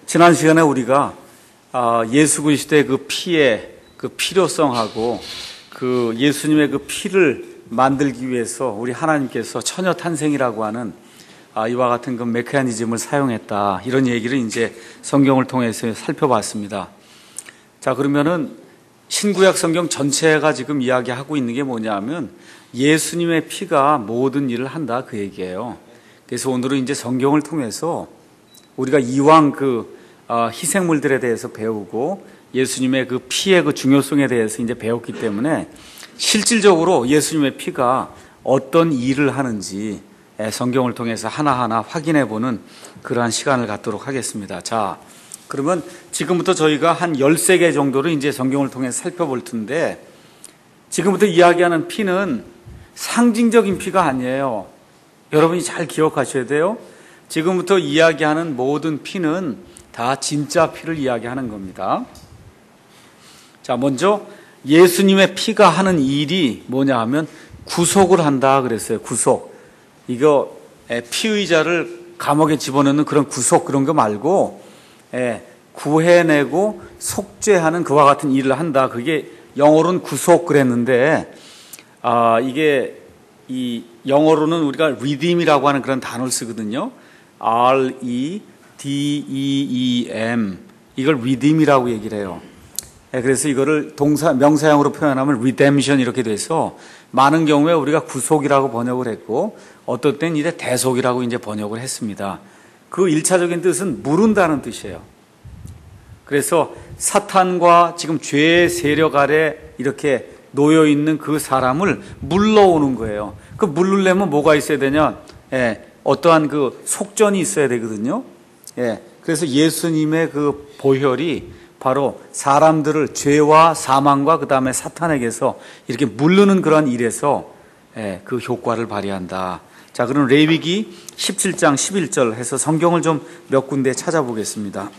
지난 시간에 우리가 예수 그리스도의 그 피의 그 필요성하고 그 예수님의 그 피를 만들기 위해서 우리 하나님께서 처녀 탄생이라고 하는 이와 같은 그 메커니즘을 사용했다, 이런 얘기를 이제 성경을 통해서 살펴봤습니다. 자, 그러면은 신구약 성경 전체가 지금 이야기하고 있는 게 뭐냐면 예수님의 피가 모든 일을 한다, 그 얘기예요. 그래서 오늘은 이제 성경을 통해서 우리가 이왕 그 희생물들에 대해서 배우고 예수님의 그 피의 그 중요성에 대해서 이제 배웠기 때문에 실질적으로 예수님의 피가 어떤 일을 하는지 성경을 통해서 하나하나 확인해 보는 그러한 시간을 갖도록 하겠습니다. 자, 그러면 지금부터 저희가 한 13개 정도를 이제 성경을 통해서 살펴볼 텐데, 지금부터 이야기하는 피는 상징적인 피가 아니에요. 여러분이 잘 기억하셔야 돼요. 지금부터 이야기하는 모든 피는 다 진짜 피를 이야기하는 겁니다. 자, 먼저 예수님의 피가 하는 일이 뭐냐 하면 구속을 한다 그랬어요. 구속. 이거 피의자를 감옥에 집어넣는 그런 구속, 그런 거 말고 구해내고 속죄하는 그와 같은 일을 한다. 그게 영어로는 구속 그랬는데, 이게 이 영어로는 우리가 redeem이라고 하는 그런 단어를 쓰거든요. R-E-D-E-E-M, 이걸 redeem이라고 얘기를 해요. 그래서 이거를 명사형으로 표현하면 redemption 이렇게 돼서 많은 경우에 우리가 구속이라고 번역을 했고, 어떨 땐 이제 대속이라고 이제 번역을 했습니다. 그 1차적인 뜻은 물은다는 뜻이에요. 그래서 사탄과 지금 죄의 세력 아래 이렇게 놓여 있는 그 사람을 물러오는 거예요. 그 물르려면 뭐가 있어야 되냐? 어떠한 그 속전이 있어야 되거든요. 그래서 예수님의 그 보혈이 바로 사람들을 죄와 사망과 그 다음에 사탄에게서 이렇게 물르는 그런 일에서 그 효과를 발휘한다. 자, 그럼 레위기 17장 11절 해서 성경을 좀 몇 군데 찾아보겠습니다.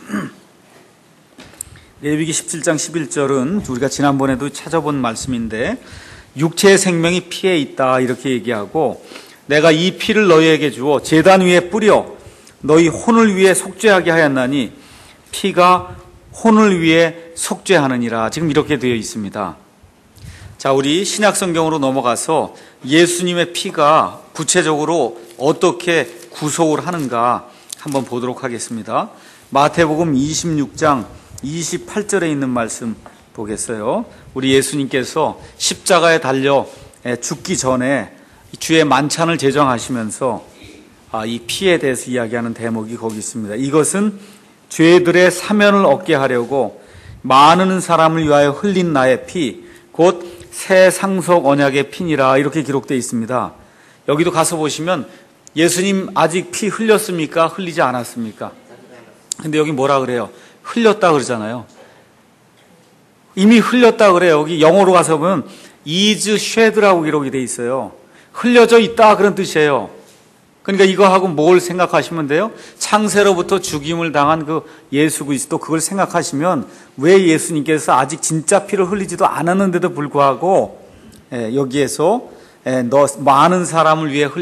레위기 17장 11절은 우리가 지난번에도 찾아본 말씀인데, 육체의 생명이 피에 있다 이렇게 얘기하고, 내가 이 피를 너희에게 주어 제단 위에 뿌려 너희 혼을 위해 속죄하게 하였나니 피가 혼을 위해 속죄하느니라. 지금 이렇게 되어 있습니다. 자, 우리 신약 성경으로 넘어가서 예수님의 피가 구체적으로 어떻게 구속을 하는가 한번 보도록 하겠습니다. 마태복음 26장 28절에 있는 말씀 보겠어요. 우리 예수님께서 십자가에 달려 죽기 전에 주의 만찬을 제정하시면서 이 피에 대해서 이야기하는 대목이 거기 있습니다. 이것은 죄들의 사면을 얻게 하려고 많은 사람을 위하여 흘린 나의 피, 곧 새 상속 언약의 피니라, 이렇게 기록되어 있습니다. 여기도 가서 보시면 예수님 아직 피 흘렸습니까? 흘리지 않았습니까? 근데 여기 뭐라 그래요? 흘렸다 그러잖아요. 이미 흘렸다 그래요. 여기 영어로 가서 보면 is shed라고 기록이 되어 있어요. 흘려져 있다, 그런 뜻이에요. 그러니까 이거 하고 뭘 생각하시면 돼요? 창세로부터 죽임을 당한 그 예수 그리스도, 그걸 생각하시면 왜 예수님께서 아직 진짜 피를 흘리지도 않았는데도 불구하고 여기에서 너 많은 사람을 위해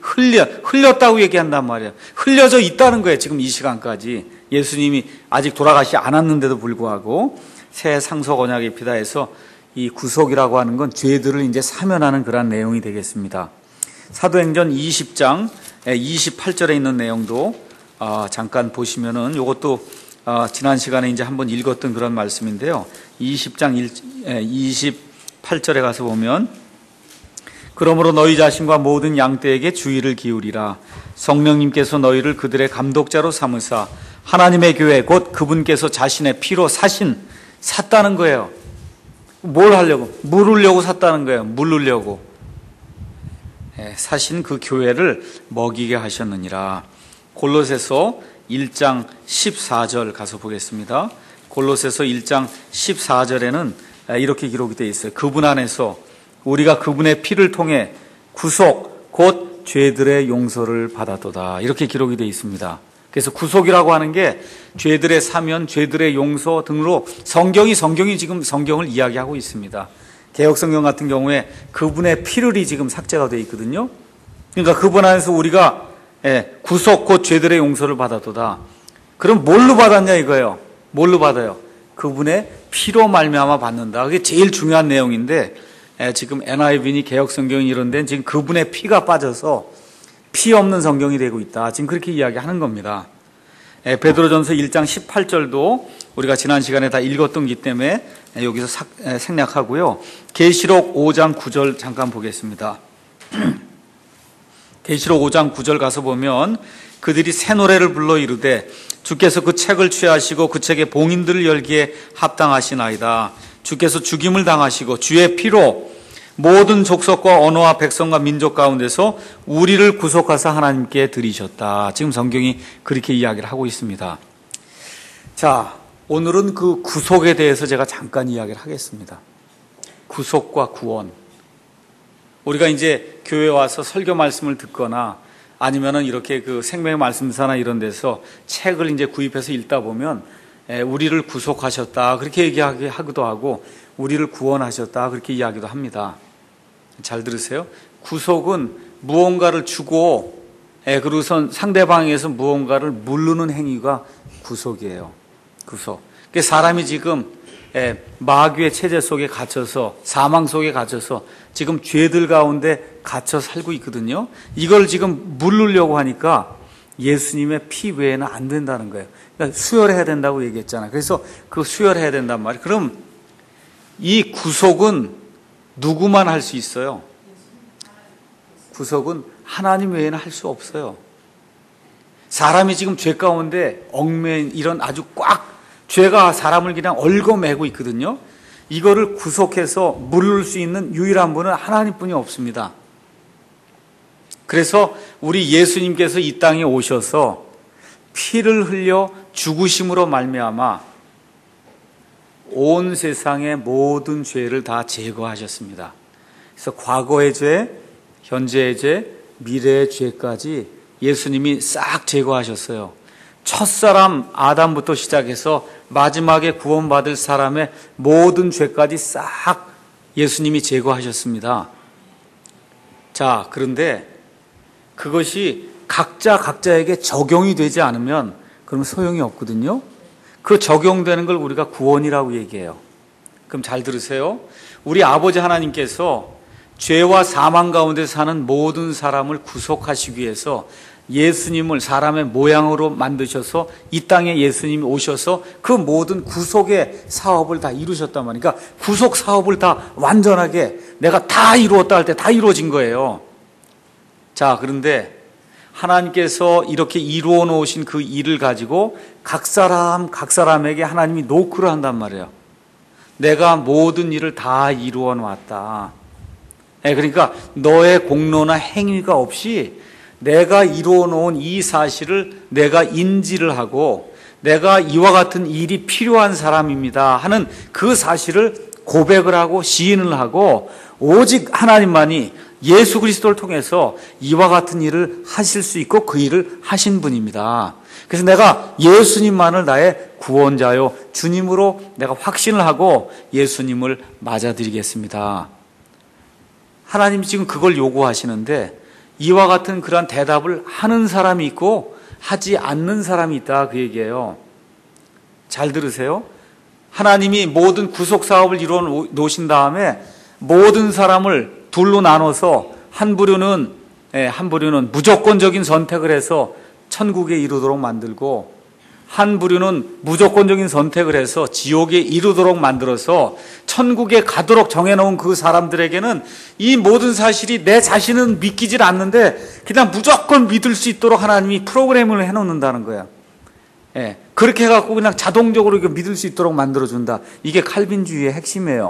흘렸다고 얘기한단 말이에요. 흘려져 있다는 거예요. 지금 이 시간까지 예수님이 아직 돌아가시지 않았는데도 불구하고 새 상속 언약의 피다 해서 이 구속이라고 하는 건 죄들을 이제 사면하는 그런 내용이 되겠습니다. 사도행전 20장 28절에 있는 내용도 잠깐 보시면은, 이것도 지난 시간에 이제 한번 읽었던 그런 말씀인데요. 20장 28절에 가서 보면, 그러므로 너희 자신과 모든 양떼에게 주의를 기울이라. 성령님께서 너희를 그들의 감독자로 삼으사 하나님의 교회 곧 그분께서 자신의 피로 샀다는 거예요. 뭘 하려고? 물으려고 샀다는 거예요. 물으려고. 사신 그 교회를 먹이게 하셨느니라. 골로새서 1장 14절 가서 보겠습니다. 골로새서 1장 14절에는 이렇게 기록이 되어 있어요. 그분 안에서 우리가 그분의 피를 통해 구속 곧 죄들의 용서를 받았도다, 이렇게 기록이 되어 있습니다. 그래서 구속이라고 하는 게 죄들의 사면, 죄들의 용서 등으로 성경이 지금 성경을 이야기하고 있습니다. 개혁성경 같은 경우에 그분의 피를이 지금 삭제가 되어 있거든요. 그러니까 그분 안에서 우리가 구속 곧 죄들의 용서를 받았도다. 그럼 뭘로 받았냐 이거예요. 뭘로 받아요? 그분의 피로 말미암아 받는다. 그게 제일 중요한 내용인데 지금 NIV니 개혁성경 이런 데는 지금 그분의 피가 빠져서 피 없는 성경이 되고 있다. 지금 그렇게 이야기하는 겁니다. 베드로전서 1장 18절도 우리가 지난 시간에 다 읽었던 기 때문에 여기서 생략하고요. 계시록 5장 9절 잠깐 보겠습니다. 계시록 5장 9절 가서 보면 그들이 새 노래를 불러 이르되 주께서 그 책을 취하시고 그 책의 봉인들을 열기에 합당하시나이다. 주께서 죽임을 당하시고 주의 피로 모든 족속과 언어와 백성과 민족 가운데서 우리를 구속하사 하나님께 드리셨다. 지금 성경이 그렇게 이야기를 하고 있습니다. 자, 오늘은 그 구속에 대해서 제가 잠깐 이야기를 하겠습니다. 구속과 구원. 우리가 이제 교회 와서 설교 말씀을 듣거나 아니면은 이렇게 그 생명의 말씀사나 이런 데서 책을 이제 구입해서 읽다 보면 우리를 구속하셨다 그렇게 얘기하기도 하고 우리를 구원하셨다 그렇게 이야기도 합니다. 잘 들으세요. 구속은 무언가를 주고 그리고선 상대방에서 무언가를 물르는 행위가 구속이에요. 구속. 그러니까 사람이 지금 마귀의 체제 속에 갇혀서 사망 속에 갇혀서 지금 죄들 가운데 갇혀 살고 있거든요. 이걸 지금 물르려고 하니까 예수님의 피 외에는 안 된다는 거예요. 그러니까 수혈해야 된다고 얘기했잖아요. 그래서 그 수혈해야 된단 말이에요. 그럼 이 구속은 누구만 할 수 있어요? 구속은 하나님 외에는 할 수 없어요. 사람이 지금 죄 가운데 얽매인 이런 아주 꽉 죄가 사람을 그냥 얽어매고 있거든요. 이거를 구속해서 물을 수 있는 유일한 분은 하나님뿐이 없습니다. 그래서 우리 예수님께서 이 땅에 오셔서 피를 흘려 죽으심으로 말미암아 온 세상의 모든 죄를 다 제거하셨습니다. 그래서 과거의 죄, 현재의 죄, 미래의 죄까지 예수님이 싹 제거하셨어요. 첫사람 아담부터 시작해서 마지막에 구원받을 사람의 모든 죄까지 싹 예수님이 제거하셨습니다. 자, 그런데 그것이 각자에게 적용이 되지 않으면 그러면 소용이 없거든요. 그 적용되는 걸 우리가 구원이라고 얘기해요. 그럼 잘 들으세요. 우리 아버지 하나님께서 죄와 사망 가운데 사는 모든 사람을 구속하시기 위해서 예수님을 사람의 모양으로 만드셔서 이 땅에 예수님이 오셔서 그 모든 구속의 사업을 다 이루셨단 말이에요. 그러니까 구속 사업을 다 완전하게 내가 다 이루었다 할 때 다 이루어진 거예요. 자, 그런데 하나님께서 이렇게 이루어 놓으신 그 일을 가지고 각 사람에게 하나님이 노크를 한단 말이에요. 내가 모든 일을 다 이루어 놨다. 그러니까 너의 공로나 행위가 없이 내가 이루어 놓은 이 사실을 내가 인지를 하고 내가 이와 같은 일이 필요한 사람입니다 하는 그 사실을 고백을 하고 시인을 하고 오직 하나님만이 예수 그리스도를 통해서 이와 같은 일을 하실 수 있고 그 일을 하신 분입니다. 그래서 내가 예수님만을 나의 구원자요 주님으로 내가 확신을 하고 예수님을 맞아드리겠습니다. 하나님이 지금 그걸 요구하시는데 이와 같은 그러한 대답을 하는 사람이 있고 하지 않는 사람이 있다 그 얘기예요. 잘 들으세요. 하나님이 모든 구속 사업을 이루어 놓으신 다음에 모든 사람을 둘로 나눠서 한 부류는 무조건적인 선택을 해서 천국에 이르도록 만들고 한 부류는 무조건적인 선택을 해서 지옥에 이르도록 만들어서 천국에 가도록 정해놓은 그 사람들에게는 이 모든 사실이 내 자신은 믿기질 않는데 그냥 무조건 믿을 수 있도록 하나님이 프로그램을 해놓는다는 거야. 그렇게 해갖고 그냥 자동적으로 믿을 수 있도록 만들어준다. 이게 칼빈주의의 핵심이에요.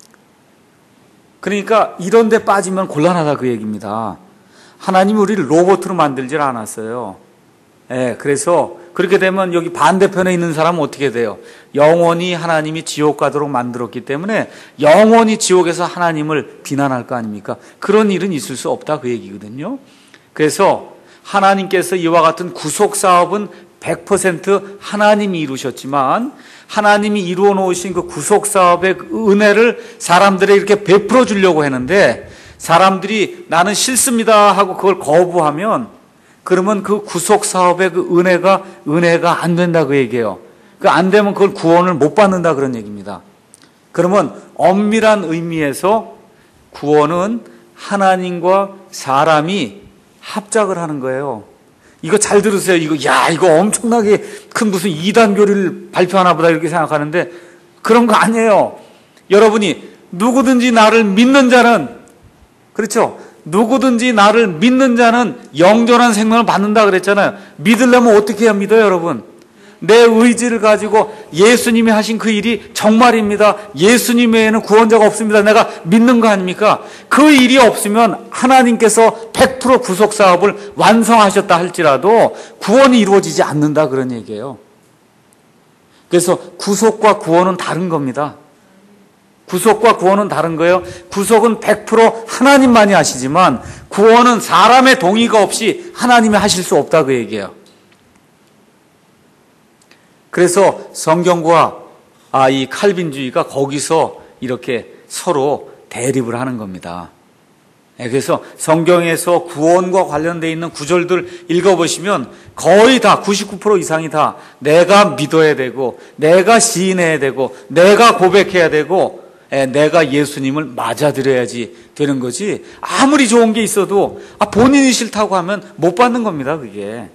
그러니까 이런 데 빠지면 곤란하다 그 얘기입니다. 하나님이 우리를 로봇으로 만들질 않았어요. 그래서 그렇게 되면 여기 반대편에 있는 사람은 어떻게 돼요? 영원히 하나님이 지옥 가도록 만들었기 때문에 영원히 지옥에서 하나님을 비난할 거 아닙니까? 그런 일은 있을 수 없다 그 얘기거든요. 그래서 하나님께서 이와 같은 구속 사업은 100% 하나님이 이루셨지만 하나님이 이루어 놓으신 그 구속 사업의 은혜를 사람들에게 이렇게 베풀어 주려고 했는데 사람들이 나는 싫습니다 하고 그걸 거부하면 그러면 그 구속 사업의 그 은혜가 안 된다 그 얘기예요. 그 안 되면 그걸 구원을 못 받는다 그런 얘기입니다. 그러면 엄밀한 의미에서 구원은 하나님과 사람이 합작을 하는 거예요. 이거 잘 들으세요. 이거 엄청나게 큰 무슨 이단 교리를 발표하나 보다 이렇게 생각하는데 그런 거 아니에요. 여러분이 누구든지 나를 믿는 자는, 그렇죠? 누구든지 나를 믿는 자는 영존한 생명을 받는다 그랬잖아요. 믿으려면 어떻게 해야 믿어요, 여러분? 내 의지를 가지고 예수님이 하신 그 일이 정말입니다. 예수님 외에는 구원자가 없습니다. 내가 믿는 거 아닙니까? 그 일이 없으면 하나님께서 100% 구속 사업을 완성하셨다 할지라도 구원이 이루어지지 않는다 그런 얘기예요. 그래서 구속과 구원은 다른 겁니다. 구속과 구원은 다른 거예요. 구속은 100% 하나님만이 하시지만 구원은 사람의 동의가 없이 하나님이 하실 수 없다 그 얘기예요. 그래서 성경과 이 칼빈주의가 거기서 이렇게 서로 대립을 하는 겁니다. 그래서 성경에서 구원과 관련되어 있는 구절들 읽어보시면 거의 다 99% 이상이 다 내가 믿어야 되고 내가 시인해야 되고 내가 고백해야 되고 내가 예수님을 맞아들여야지 되는 거지, 아무리 좋은 게 있어도 본인이 싫다고 하면 못 받는 겁니다 그게.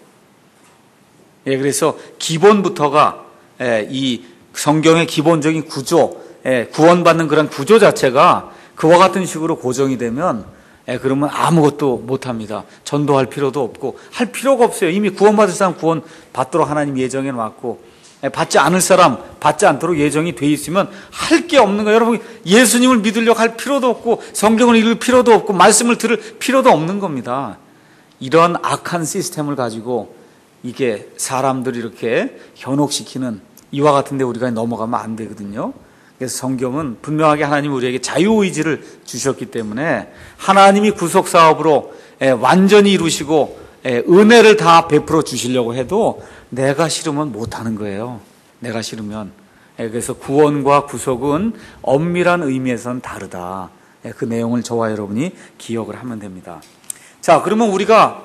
그래서 기본부터가 이 성경의 기본적인 구조, 구원받는 그런 구조 자체가 그와 같은 식으로 고정이 되면 그러면 아무것도 못합니다. 전도할 필요도 없고 할 필요가 없어요. 이미 구원받을 사람 구원 받도록 하나님 예정해 놨고, 받지 않을 사람 받지 않도록 예정이 돼 있으면 할 게 없는 거예요. 여러분, 예수님을 믿으려고 할 필요도 없고 성경을 읽을 필요도 없고 말씀을 들을 필요도 없는 겁니다. 이런 악한 시스템을 가지고 이게 사람들을 이렇게 현혹시키는 이와 같은 데 우리가 넘어가면 안 되거든요. 그래서 성경은 분명하게 하나님이 우리에게 자유의지를 주셨기 때문에 하나님이 구속사업으로 완전히 이루시고 은혜를 다 베풀어 주시려고 해도 내가 싫으면 못하는 거예요. 내가 싫으면. 그래서 구원과 구속은 엄밀한 의미에서는 다르다. 그 내용을 저와 여러분이 기억을 하면 됩니다. 자, 그러면 우리가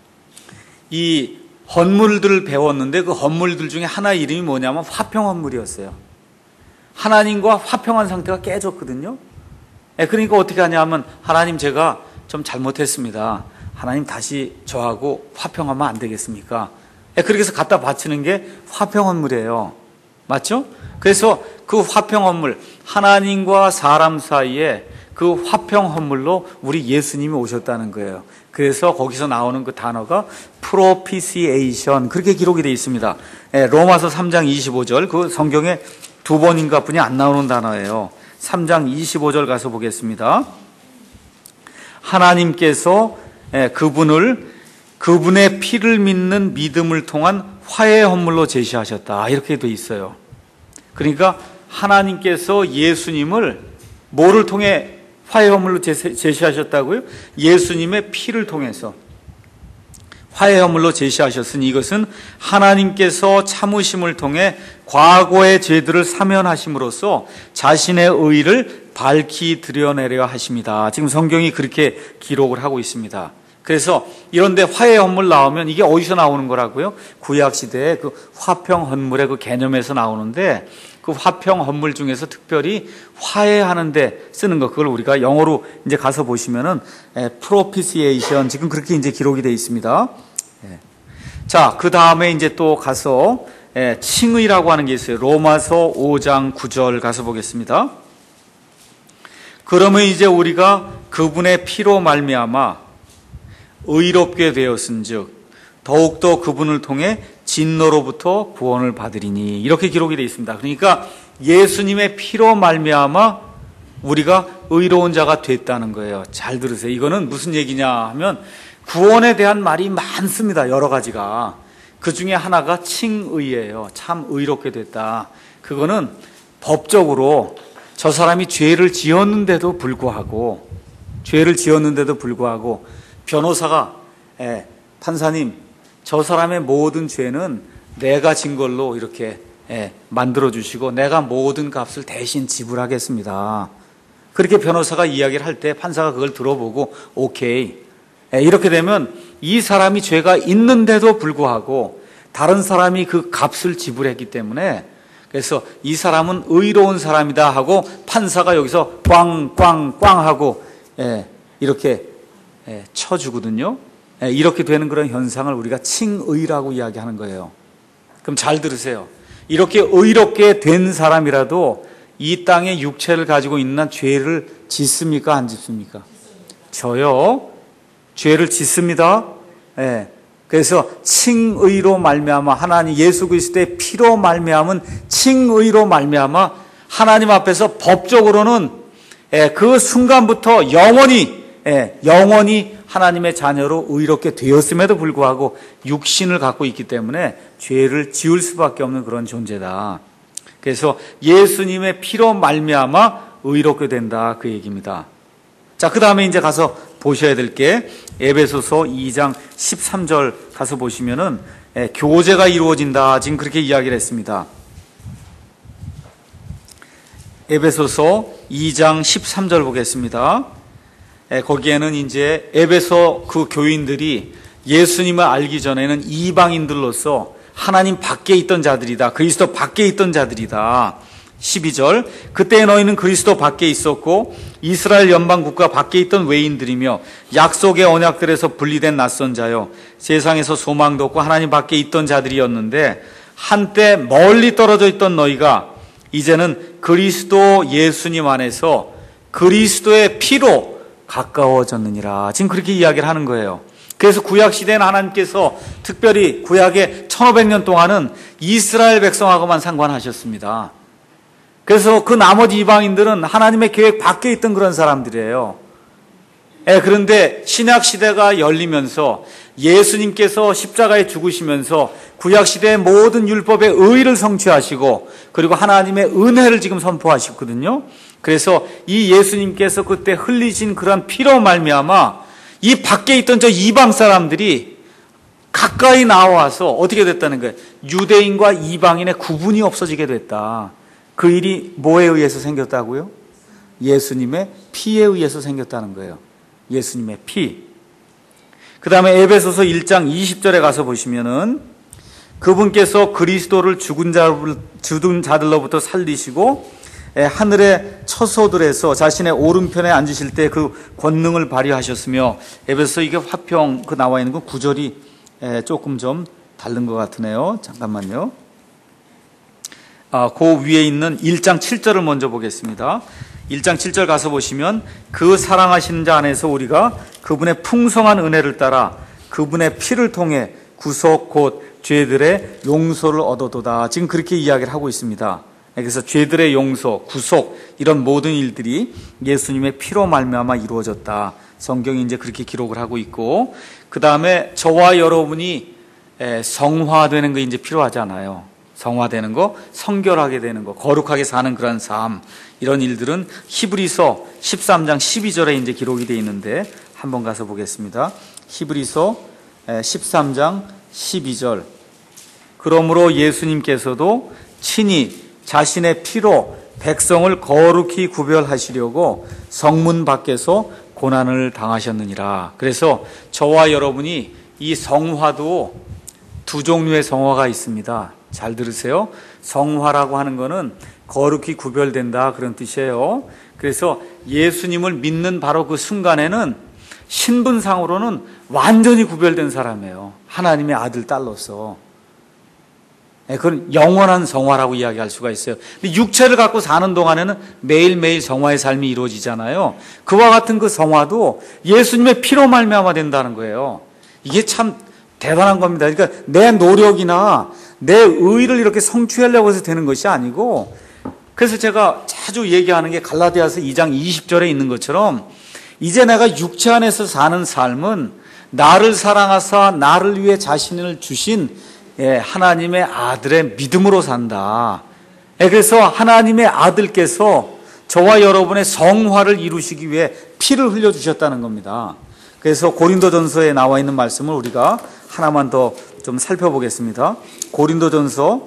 이 헌물들을 배웠는데 그 헌물들 중에 하나 이름이 뭐냐면 화평 헌물이었어요. 하나님과 화평한 상태가 깨졌거든요. 그러니까 어떻게 하냐면 하나님 제가 좀 잘못했습니다. 하나님 다시 저하고 화평하면 안 되겠습니까? 그렇게 해서 갖다 바치는 게 화평 헌물이에요. 맞죠? 그래서 그 화평 헌물, 하나님과 사람 사이에 그 화평 헌물로 우리 예수님이 오셨다는 거예요. 그래서 거기서 나오는 그 단어가 propitiation, 그렇게 기록이 되어 있습니다. 로마서 3장 25절, 그 성경에 두 번인가 뿐이 안 나오는 단어예요. 3장 25절 가서 보겠습니다. 하나님께서 그분의 피를 믿는 믿음을 통한 화해 헌물로 제시하셨다, 이렇게 되어 있어요. 그러니까 하나님께서 예수님을 뭐를 통해 화해 헌물로 제시하셨다고요? 예수님의 피를 통해서 화해 헌물로 제시하셨으니 이것은 하나님께서 참으심을 통해 과거의 죄들을 사면하심으로써 자신의 의를 밝히 드러내려 하십니다. 지금 성경이 그렇게 기록을 하고 있습니다. 그래서 이런데 화해 헌물 나오면 이게 어디서 나오는 거라고요? 구약 시대에 그 화평 헌물의 그 개념에서 나오는데, 그 화평 헌물 중에서 특별히 화해하는데 쓰는 거, 그걸 우리가 영어로 이제 가서 보시면은 propitiation, 지금 그렇게 이제 기록이 되어 있습니다. 자, 그 다음에 이제 또 가서 칭의라고 하는 게 있어요. 로마서 5장 9절 가서 보겠습니다. 그러면 이제 우리가 그분의 피로 말미암아 의롭게 되었은즉 더욱더 그분을 통해 진노로부터 구원을 받으리니, 이렇게 기록이 되어 있습니다. 그러니까 예수님의 피로 말미암아 우리가 의로운 자가 됐다는 거예요. 잘 들으세요. 이거는 무슨 얘기냐 하면 구원에 대한 말이 많습니다. 여러 가지가. 그 중에 하나가 칭의예요. 참 의롭게 됐다. 그거는 법적으로 저 사람이 죄를 지었는데도 불구하고 변호사가 판사님, 저 사람의 모든 죄는 내가 진 걸로 이렇게 만들어주시고 내가 모든 값을 대신 지불하겠습니다. 그렇게 변호사가 이야기를 할 때 판사가 그걸 들어보고 오케이, 이렇게 되면 이 사람이 죄가 있는데도 불구하고 다른 사람이 그 값을 지불했기 때문에, 그래서 이 사람은 의로운 사람이다 하고 판사가 여기서 꽝꽝꽝 하고 이렇게 쳐주거든요. 이렇게 되는 그런 현상을 우리가 칭의라고 이야기하는 거예요. 그럼 잘 들으세요. 이렇게 의롭게 된 사람이라도 이 땅에 육체를 가지고 있는 죄를 짓습니까? 안 짓습니까? 저요. 죄를 짓습니다. 그래서 칭의로 말미암아, 하나님 예수 그리스도의 피로 말미암은 칭의로 말미암아 하나님 앞에서 법적으로는 그 순간부터 영원히 하나님의 자녀로 의롭게 되었음에도 불구하고 육신을 갖고 있기 때문에 죄를 지을 수밖에 없는 그런 존재다. 그래서 예수님의 피로 말미암아 의롭게 된다, 그 얘기입니다. 자, 그 다음에 이제 가서 보셔야 될 게 에베소서 2장 13절 가서 보시면은 교제가 이루어진다, 지금 그렇게 이야기를 했습니다. 에베소서 2장 13절 보겠습니다. 거기에는 이제 에베소 그 교인들이 예수님을 알기 전에는 이방인들로서 하나님 밖에 있던 자들이다, 그리스도 밖에 있던 자들이다. 12절, 그때 너희는 그리스도 밖에 있었고 이스라엘 연방 국가 밖에 있던 외인들이며 약속의 언약들에서 분리된 낯선 자요, 세상에서 소망도 없고 하나님 밖에 있던 자들이었는데 한때 멀리 떨어져 있던 너희가 이제는 그리스도 예수님 안에서 그리스도의 피로 가까워졌느니라. 지금 그렇게 이야기를 하는 거예요. 그래서 구약시대에는 하나님께서 특별히 구약의 1500년 동안은 이스라엘 백성하고만 상관하셨습니다. 그래서 그 나머지 이방인들은 하나님의 계획 밖에 있던 그런 사람들이에요. 그런데 신약시대가 열리면서 예수님께서 십자가에 죽으시면서 구약시대의 모든 율법의 의의를 성취하시고 그리고 하나님의 은혜를 지금 선포하셨거든요. 그래서 이 예수님께서 그때 흘리신 그런 피로 말미암아 이 밖에 있던 저 이방 사람들이 가까이 나와서 어떻게 됐다는 거예요? 유대인과 이방인의 구분이 없어지게 됐다. 그 일이 뭐에 의해서 생겼다고요? 예수님의 피에 의해서 생겼다는 거예요. 예수님의 피. 그 다음에 에베소서 1장 20절에 가서 보시면은 그분께서 그리스도를 죽은 자들로부터 살리시고 하늘의 처소들에서 자신의 오른편에 앉으실 때 그 권능을 발휘하셨으며, 에베소서 이게 화평 그 나와 있는 건 구절이 조금 좀 다른 것 같으네요. 잠깐만요. 그 위에 있는 1장 7절을 먼저 보겠습니다. 1장 7절 가서 보시면 그 사랑하시는 자 안에서 우리가 그분의 풍성한 은혜를 따라 그분의 피를 통해 구속 곧 죄들의 용서를 얻어도다. 지금 그렇게 이야기를 하고 있습니다. 그래서 죄들의 용서, 구속 이런 모든 일들이 예수님의 피로 말미암아 이루어졌다. 성경이 이제 그렇게 기록을 하고 있고, 그 다음에 저와 여러분이 성화되는 거 이제 필요하잖아요. 성화되는 거, 성결하게 되는 거, 거룩하게 사는 그런 삶, 이런 일들은 히브리서 13장 12절에 이제 기록이 되어 있는데 한번 가서 보겠습니다. 히브리서 13장 12절. 그러므로 예수님께서도 친히 자신의 피로 백성을 거룩히 구별하시려고 성문 밖에서 고난을 당하셨느니라. 그래서 저와 여러분이 이 성화도 두 종류의 성화가 있습니다. 잘 들으세요. 성화라고 하는 거는 거룩히 구별된다, 그런 뜻이에요. 그래서 예수님을 믿는 바로 그 순간에는 신분상으로는 완전히 구별된 사람이에요. 하나님의 아들, 딸로서. 그건 영원한 성화라고 이야기할 수가 있어요. 근데 육체를 갖고 사는 동안에는 매일매일 성화의 삶이 이루어지잖아요. 그와 같은 그 성화도 예수님의 피로 말미암아 된다는 거예요. 이게 참 대단한 겁니다. 그러니까 내 노력이나 내 의의를 이렇게 성취하려고 해서 되는 것이 아니고, 그래서 제가 자주 얘기하는 게 갈라디아서 2장 20절에 있는 것처럼 이제 내가 육체 안에서 사는 삶은 나를 사랑하사 나를 위해 자신을 주신 하나님의 아들의 믿음으로 산다. 그래서 하나님의 아들께서 저와 여러분의 성화를 이루시기 위해 피를 흘려주셨다는 겁니다. 그래서 고린도전서에 나와 있는 말씀을 우리가 하나만 더 좀 살펴보겠습니다. 고린도전서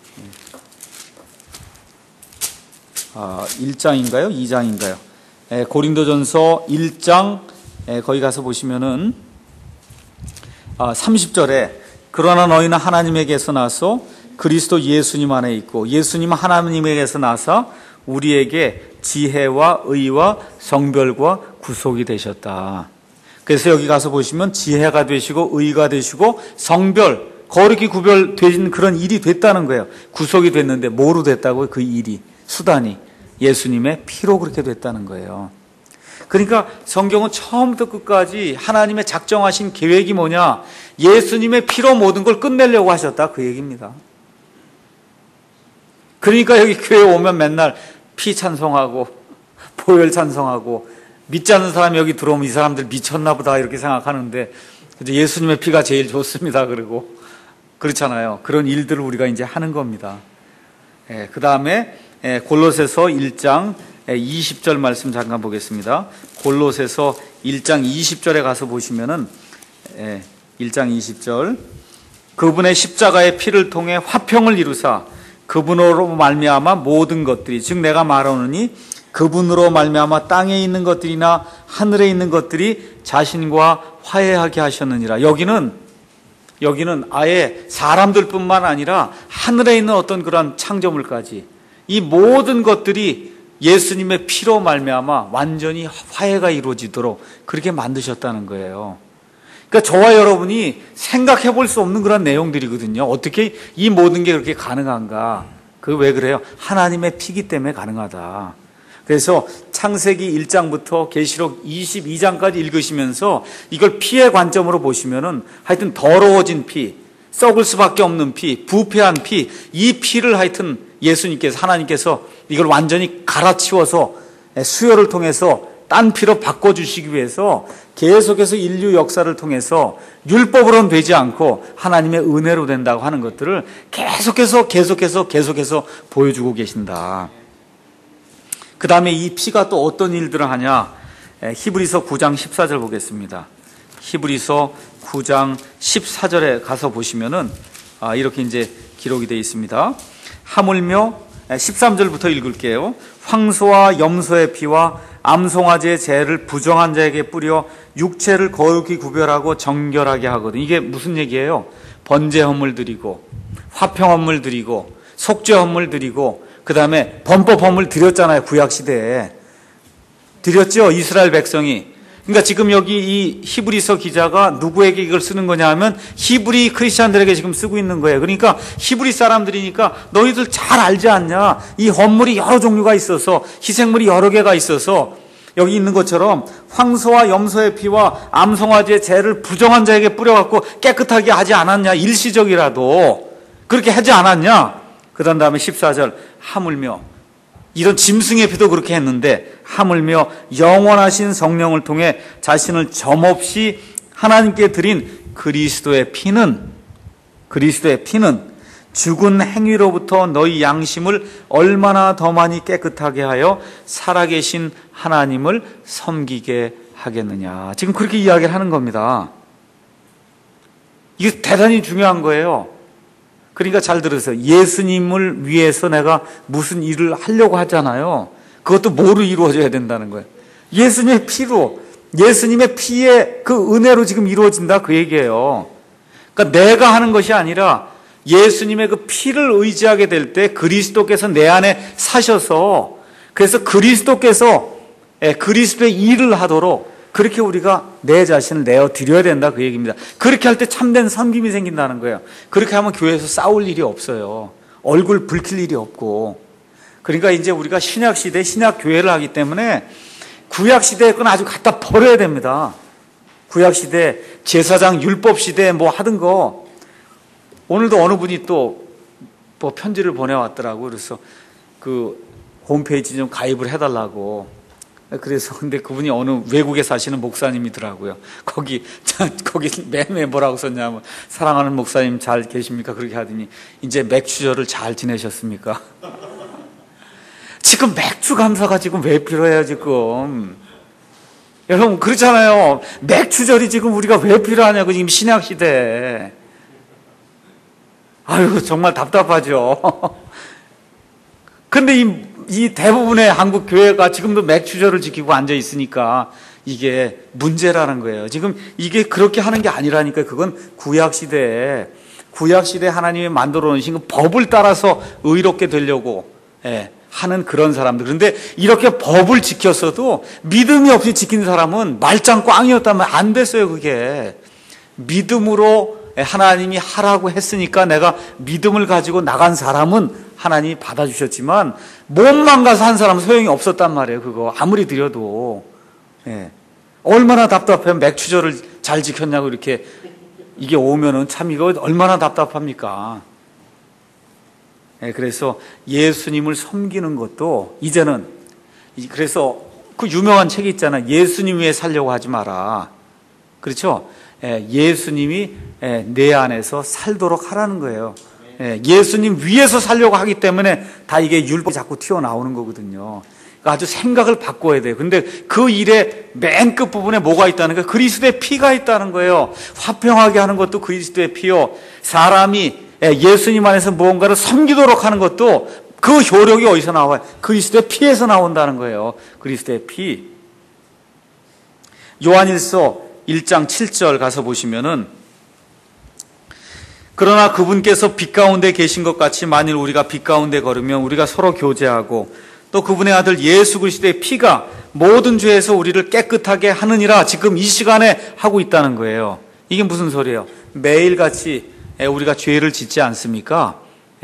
1장인가요? 2장인가요? 고린도전서 1장 거기 가서 보시면은 30절에 그러나 너희는 하나님에게서 나서 그리스도 예수님 안에 있고 예수님 하나님에게서 나서 우리에게 지혜와 의와 성별과 구속이 되셨다. 그래서 여기 가서 보시면 지혜가 되시고 의가 되시고 성별, 거룩히 구별되신 그런 일이 됐다는 거예요. 구속이 됐는데 뭐로 됐다고요? 그 일이, 수단이 예수님의 피로 그렇게 됐다는 거예요. 그러니까 성경은 처음부터 끝까지 하나님의 작정하신 계획이 뭐냐? 예수님의 피로 모든 걸 끝내려고 하셨다, 그 얘기입니다. 그러니까 여기 교회 오면 맨날 피 찬송하고 보혈 찬송하고 믿지 않는 사람이 여기 들어오면 이 사람들 미쳤나 보다 이렇게 생각하는데 예수님의 피가 제일 좋습니다. 그리고 그렇잖아요. 그런 일들을 우리가 이제 하는 겁니다. 그 다음에 골로새서 1장 20절 말씀 잠깐 보겠습니다. 골로새서 1장 20절에 가서 보시면은 1장 20절 그분의 십자가의 피를 통해 화평을 이루사 그분으로 말미암아 모든 것들이 즉 내가 말하노니 그분으로 말미암아 땅에 있는 것들이나 하늘에 있는 것들이 자신과 화해하게 하셨느니라. 여기는 아예 사람들뿐만 아니라 하늘에 있는 어떤 그런 창조물까지 이 모든 것들이 예수님의 피로 말미암아 완전히 화해가 이루어지도록 그렇게 만드셨다는 거예요. 그러니까 저와 여러분이 생각해 볼 수 없는 그런 내용들이거든요. 어떻게 이 모든 게 그렇게 가능한가? 그 왜 그래요? 하나님의 피기 때문에 가능하다. 그래서 창세기 1장부터 계시록 22장까지 읽으시면서 이걸 피의 관점으로 보시면은 하여튼 더러워진 피, 썩을 수밖에 없는 피, 부패한 피, 이 피를 하여튼 예수님께서 하나님께서 이걸 완전히 갈아치워서 수혈을 통해서 딴 피로 바꿔주시기 위해서 계속해서 인류 역사를 통해서 율법으로는 되지 않고 하나님의 은혜로 된다고 하는 것들을 계속해서 보여주고 계신다. 그 다음에 이 피가 또 어떤 일들을 하냐? 히브리서 9장 14절 보겠습니다. 히브리서 9장 14절에 가서 보시면은 이렇게 이제 기록이 되어 있습니다. 하물며 13절부터 읽을게요. 황소와 염소의 피와 암송아지의 재를 부정한 자에게 뿌려 육체를 거룩히 구별하고 정결하게 하거든. 이게 무슨 얘기예요? 번제 헌물 드리고 화평 헌물 드리고 속죄 헌물 드리고 그 다음에 범법 헌물 드렸잖아요. 구약시대에 드렸죠, 이스라엘 백성이. 그러니까 지금 여기 이 히브리서 기자가 누구에게 이걸 쓰는 거냐 하면 히브리 크리스찬들에게 지금 쓰고 있는 거예요. 그러니까 히브리 사람들이니까 너희들 잘 알지 않냐? 이 헌물이 여러 종류가 있어서 희생물이 여러 개가 있어서 여기 있는 것처럼 황소와 염소의 피와 암송아지의 재를 부정한 자에게 뿌려갖고 깨끗하게 하지 않았냐? 일시적이라도 그렇게 하지 않았냐? 그 다음에 14절 하물며 이런 짐승의 피도 그렇게 했는데 하물며 영원하신 성령을 통해 자신을 점없이 하나님께 드린 그리스도의 피는 죽은 행위로부터 너희 양심을 얼마나 더 많이 깨끗하게 하여 살아계신 하나님을 섬기게 하겠느냐. 지금 그렇게 이야기를 하는 겁니다. 이게 대단히 중요한 거예요. 그러니까 잘 들으세요. 예수님을 위해서 내가 무슨 일을 하려고 하잖아요. 그것도 뭐로 이루어져야 된다는 거예요? 예수님의 피로, 예수님의 피의 그 은혜로 지금 이루어진다 그 얘기예요. 그러니까 내가 하는 것이 아니라 예수님의 그 피를 의지하게 될 때 그리스도께서 내 안에 사셔서 그래서 그리스도께서 그리스도의 일을 하도록 그렇게 우리가 내 자신을 내어 드려야 된다 그 얘기입니다. 그렇게 할 때 참된 섬김이 생긴다는 거예요. 그렇게 하면 교회에서 싸울 일이 없어요. 얼굴 붉힐 일이 없고. 그러니까 이제 우리가 신약시대 신약교회를 하기 때문에 구약시대의 건 아주 갖다 버려야 됩니다. 구약시대 제사장 율법시대에 뭐 하던 거 오늘도 어느 분이 또 뭐 편지를 보내왔더라고요. 그래서 그 홈페이지 좀 가입을 해달라고. 그래서 근데 그분이 어느 외국에 사시는 목사님이더라고요. 거기 맨 뭐라고 썼냐면 사랑하는 목사님 잘 계십니까? 그렇게 하더니 이제 맥주절을 잘 지내셨습니까? 지금 맥주 감사가 지금 왜 필요해요 지금? 여러분 그렇잖아요. 맥주절이 지금 우리가 왜 필요하냐고 지금 신약 시대에. 아유 정말 답답하죠. 근데 이 대부분의 한국 교회가 지금도 맥주절을 지키고 앉아 있으니까 이게 문제라는 거예요. 지금 이게 그렇게 하는 게 아니라니까. 그건 구약시대에 하나님이 만들어 놓으신 그 법을 따라서 의롭게 되려고 하는 그런 사람들. 그런데 이렇게 법을 지켰어도 믿음이 없이 지킨 사람은 말짱 꽝이었다면 안 됐어요. 그게 믿음으로 하나님이 하라고 했으니까 내가 믿음을 가지고 나간 사람은 하나님이 받아주셨지만 몸만 가서 한 사람은 소용이 없었단 말이에요. 그거 아무리 드려도 얼마나 답답해요. 맥추절을 잘 지켰냐고 이렇게 이게 오면은 참 이거 얼마나 답답합니까? 그래서 예수님을 섬기는 것도 이제는, 그래서 그 유명한 책이 있잖아요. 예수님 위해 살려고 하지 마라. 그렇죠? 예수님이 내 안에서 살도록 하라는 거예요. 예수님 위에서 살려고 하기 때문에 다 이게 율법이 자꾸 튀어나오는 거거든요. 그러니까 아주 생각을 바꿔야 돼요. 근데 그 일의 맨 끝부분에 뭐가 있다는 거예요? 그리스도의 피가 있다는 거예요. 화평하게 하는 것도 그리스도의 피요. 사람이 예수님 안에서 무언가를 섬기도록 하는 것도 그 효력이 어디서 나와요? 그리스도의 피에서 나온다는 거예요. 그리스도의 피. 요한일서 1장 7절 가서 보시면은, 그러나 그분께서 빛 가운데 계신 것 같이 만일 우리가 빛 가운데 걸으면 우리가 서로 교제하고 또 그분의 아들 예수 그리스도의 피가 모든 죄에서 우리를 깨끗하게 하느니라 지금 이 시간에 하고 있다는 거예요. 이게 무슨 소리예요? 매일같이 우리가 죄를 짓지 않습니까?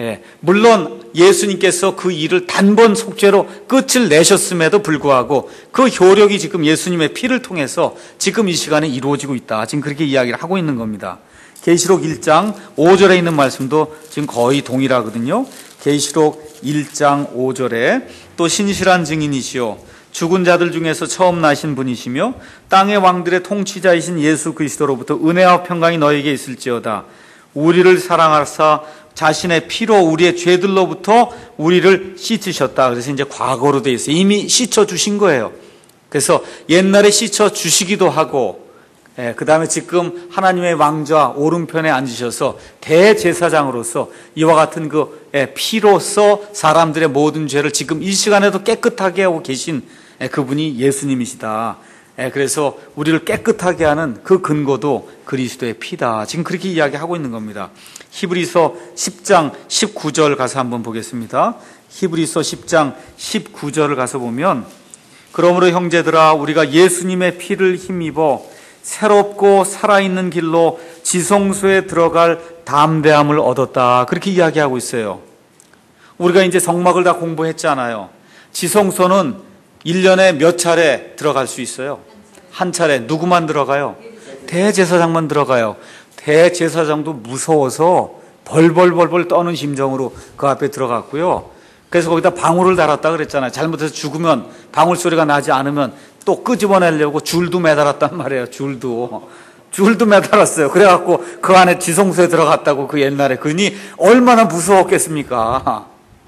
물론 예수님께서 그 일을 단번 속죄로 끝을 내셨음에도 불구하고 그 효력이 지금 예수님의 피를 통해서 지금 이 시간에 이루어지고 있다. 지금 그렇게 이야기를 하고 있는 겁니다. 계시록 1장 5절에 있는 말씀도 지금 거의 동일하거든요. 계시록 1장 5절에 또 신실한 증인이시요 죽은 자들 중에서 처음 나신 분이시며 땅의 왕들의 통치자이신 예수 그리스도로부터 은혜와 평강이 너에게 있을지어다. 우리를 사랑하사 자신의 피로 우리의 죄들로부터 우리를 씻으셨다. 그래서 이제 과거로 되어 있어요. 이미 씻어 주신 거예요. 그래서 옛날에 씻어 주시기도 하고, 그 다음에 지금 하나님의 왕좌 오른편에 앉으셔서 대제사장으로서 이와 같은 그 피로써 사람들의 모든 죄를 지금 이 시간에도 깨끗하게 하고 계신 그분이 예수님이시다. 그래서 우리를 깨끗하게 하는 그 근거도 그리스도의 피다. 지금 그렇게 이야기하고 있는 겁니다. 히브리서 10장 19절 가서 한번 보겠습니다. 히브리서 10장 19절을 가서 보면, 그러므로 형제들아 우리가 예수님의 피를 힘입어 새롭고 살아있는 길로 지성소에 들어갈 담대함을 얻었다. 그렇게 이야기하고 있어요. 우리가 이제 성막을 다 공부했잖아요. 지성소는 1년에 몇 차례 들어갈 수 있어요? 한 차례. 누구만 들어가요? 대제사장만 들어가요. 대제사장도 무서워서 벌벌벌벌 떠는 심정으로 그 앞에 들어갔고요. 그래서 거기다 방울을 달았다 그랬잖아요. 잘못해서 죽으면 방울 소리가 나지 않으면 또 끄집어내려고 줄도 매달았단 말이에요. 줄도 매달았어요. 그래갖고 그 안에 지성소에 들어갔다고 그 옛날에. 그러니 얼마나 무서웠겠습니까?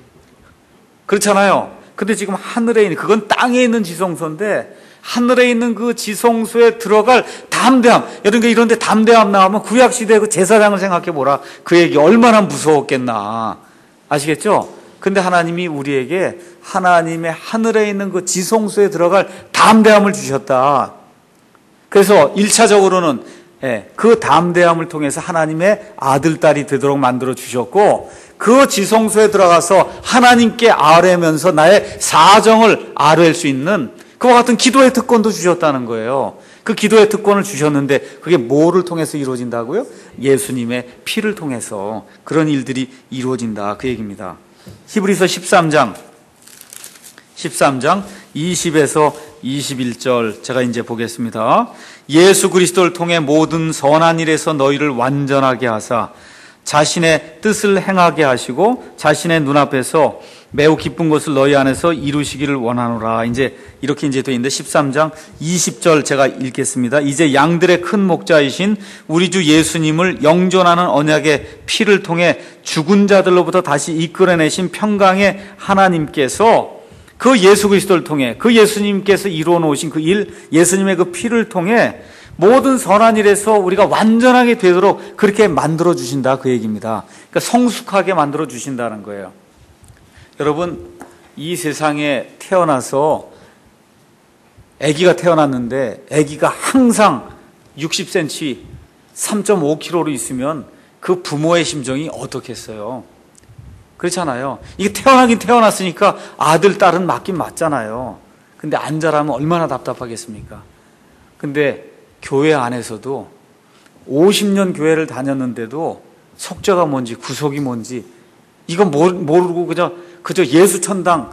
그렇잖아요. 근데 지금 하늘에 있는, 그건 땅에 있는 지성소인데 하늘에 있는 그 지성소에 들어갈 담대함. 여러분, 이런 데 담대함 나오면 구약시대 그 제사장을 생각해 보라. 그 얘기 얼마나 무서웠겠나. 아시겠죠? 근데 하나님이 우리에게 하나님의 하늘에 있는 그 지성소에 들어갈 담대함을 주셨다. 그래서 1차적으로는 그 담대함을 통해서 하나님의 아들, 딸이 되도록 만들어 주셨고, 그 지성소에 들어가서 하나님께 아뢰면서 나의 사정을 아뢰할 수 있는 그와 같은 기도의 특권도 주셨다는 거예요. 그 기도의 특권을 주셨는데 그게 뭐를 통해서 이루어진다고요? 예수님의 피를 통해서 그런 일들이 이루어진다. 그 얘기입니다. 히브리서 13장 20에서 21절 제가 이제 보겠습니다. 예수 그리스도를 통해 모든 선한 일에서 너희를 완전하게 하사 자신의 뜻을 행하게 하시고 자신의 눈앞에서 매우 기쁜 것을 너희 안에서 이루시기를 원하노라. 이제 이렇게 이제 돼 있는데 13장 20절 제가 읽겠습니다. 이제 양들의 큰 목자이신 우리 주 예수님을 영존하는 언약의 피를 통해 죽은 자들로부터 다시 이끌어내신 평강의 하나님께서 그 예수 그리스도를 통해 그 예수님께서 이루어 놓으신 그 일, 예수님의 그 피를 통해 모든 선한 일에서 우리가 완전하게 되도록 그렇게 만들어 주신다. 그 얘기입니다. 그러니까 성숙하게 만들어 주신다는 거예요. 여러분, 이 세상에 태어나서 아기가 태어났는데 아기가 항상 60cm, 3.5kg로 있으면 그 부모의 심정이 어떻겠어요? 그렇잖아요. 이게 태어나긴 태어났으니까 아들, 딸은 맞긴 맞잖아요. 근데 안 자라면 얼마나 답답하겠습니까? 근데 교회 안에서도 50년 교회를 다녔는데도 속죄가 뭔지 구속이 뭔지 이거 모르고 그저 예수 천당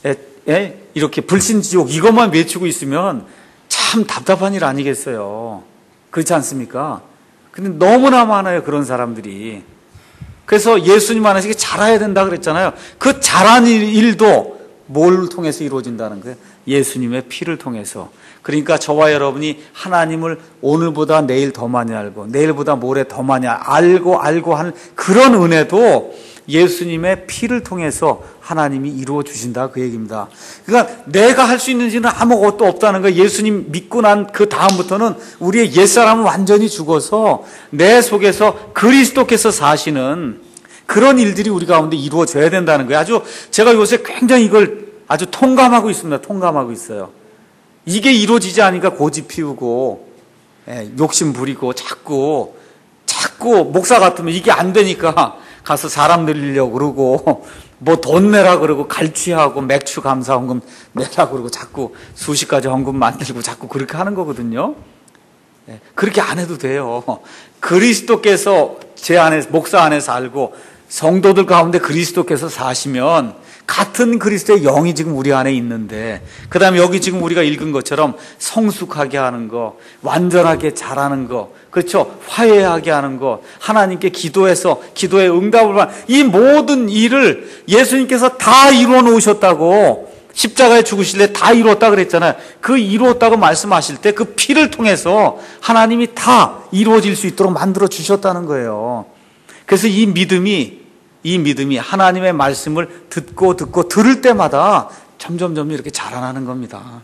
이렇게 불신지옥 이것만 외치고 있으면 참 답답한 일 아니겠어요? 그렇지 않습니까? 근데 너무나 많아요, 그런 사람들이. 그래서 예수님 안에서 자라야 된다 그랬잖아요. 그 자란 일도 뭘 통해서 이루어진다는 거예요? 예수님의 피를 통해서. 그러니까 저와 여러분이 하나님을 오늘보다 내일 더 많이 알고 내일보다 모레 더 많이 알고 하는 그런 은혜도 예수님의 피를 통해서 하나님이 이루어 주신다 그 얘기입니다. 그러니까 내가 할 수 있는 일은 아무것도 없다는 거예요. 예수님 믿고 난 그 다음부터는 우리의 옛사람은 완전히 죽어서 내 속에서 그리스도께서 사시는 그런 일들이 우리 가운데 이루어져야 된다는 거예요. 제가 요새 굉장히 이걸 아주 통감하고 있습니다. 통감하고 있어요. 이게 이루어지지 않으니까 고집 피우고 욕심 부리고 자꾸 목사 같으면 이게 안 되니까 가서 사람 늘리려고 그러고 뭐 돈 내라 그러고 갈취하고 맥주 감사 헌금 내라 그러고 자꾸 수십 가지 헌금 만들고 자꾸 그렇게 하는 거거든요. 그렇게 안 해도 돼요. 그리스도께서 제 안에 목사 안에 살고 성도들 가운데 그리스도께서 사시면 같은 그리스도의 영이 지금 우리 안에 있는데 그 다음에 여기 지금 우리가 읽은 것처럼 성숙하게 하는 거, 완전하게 자라는 거, 그렇죠? 화해하게 하는 거, 하나님께 기도해서 기도의 응답을 받는 이 모든 일을 예수님께서 다 이루어 놓으셨다고 십자가에 죽으실 때 다 이루었다 그랬잖아요. 그 이루었다고 말씀하실 때 그 피를 통해서 하나님이 다 이루어질 수 있도록 만들어 주셨다는 거예요. 그래서 이 믿음이 하나님의 말씀을 듣고 들을 때마다 점점 이렇게 자라나는 겁니다.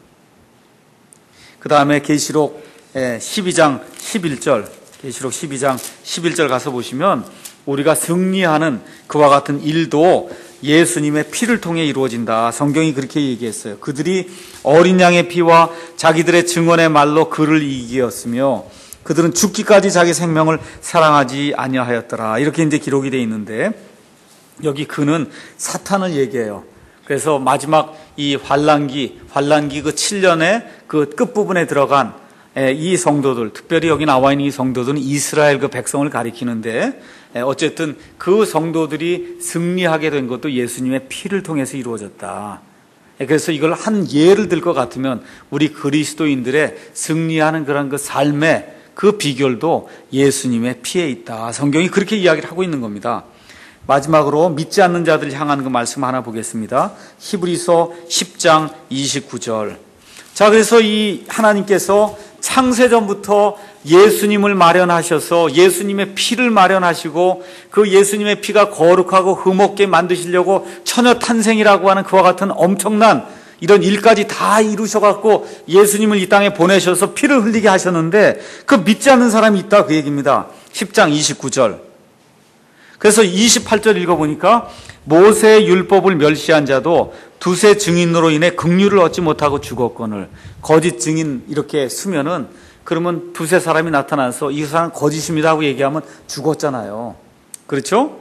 그 다음에 계시록 12장 11절, 계시록 12장 11절 가서 보시면 우리가 승리하는 그와 같은 일도 예수님의 피를 통해 이루어진다. 성경이 그렇게 얘기했어요. 그들이 어린 양의 피와 자기들의 증언의 말로 그를 이기었으며 그들은 죽기까지 자기 생명을 사랑하지 아니하였더라. 이렇게 이제 기록이 되어 있는데 여기 그는 사탄을 얘기해요. 그래서 마지막 이 환란기 그 7년의 그 끝부분에 들어간 이 성도들, 특별히 여기 나와 있는 이 성도들은 이스라엘 그 백성을 가리키는데 어쨌든 그 성도들이 승리하게 된 것도 예수님의 피를 통해서 이루어졌다. 그래서 이걸 한 예를 들 것 같으면 우리 그리스도인들의 승리하는 그런 그 삶의 그 비결도 예수님의 피에 있다. 성경이 그렇게 이야기를 하고 있는 겁니다. 마지막으로 믿지 않는 자들을 향한 그 말씀 하나 보겠습니다. 히브리서 10장 29절. 자, 그래서 이 하나님께서 창세전부터 예수님을 마련하셔서 예수님의 피를 마련하시고 그 예수님의 피가 거룩하고 흠없게 만드시려고 처녀 탄생이라고 하는 그와 같은 엄청난 이런 일까지 다 이루셔갖고 예수님을 이 땅에 보내셔서 피를 흘리게 하셨는데 그 믿지 않는 사람이 있다 그 얘기입니다. 10장 29절. 그래서 28절 읽어보니까 모세의 율법을 멸시한 자도 두세 증인으로 인해 긍휼을 얻지 못하고 죽었거늘. 거짓 증인 이렇게 쓰면은 그러면 두세 사람이 나타나서 이 사람 거짓입니다 하고 얘기하면 죽었잖아요. 그렇죠?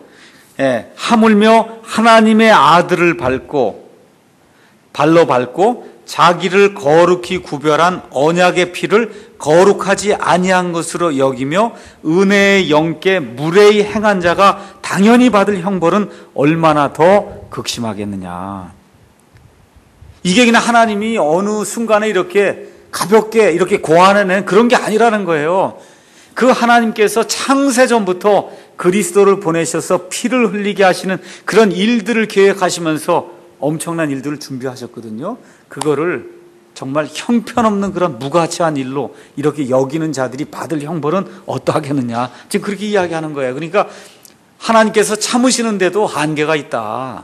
하물며 하나님의 아들을 발로 밟고 자기를 거룩히 구별한 언약의 피를 거룩하지 아니한 것으로 여기며 은혜의 영께 무례히 행한 자가 당연히 받을 형벌은 얼마나 더 극심하겠느냐. 이게 그냥 하나님이 어느 순간에 이렇게 가볍게 이렇게 고안해낸 그런 게 아니라는 거예요. 그 하나님께서 창세전부터 그리스도를 보내셔서 피를 흘리게 하시는 그런 일들을 계획하시면서 엄청난 일들을 준비하셨거든요. 그거를 정말 형편없는 그런 무가치한 일로 이렇게 여기는 자들이 받을 형벌은 어떠하겠느냐. 지금 그렇게 이야기하는 거예요. 그러니까 하나님께서 참으시는데도 한계가 있다.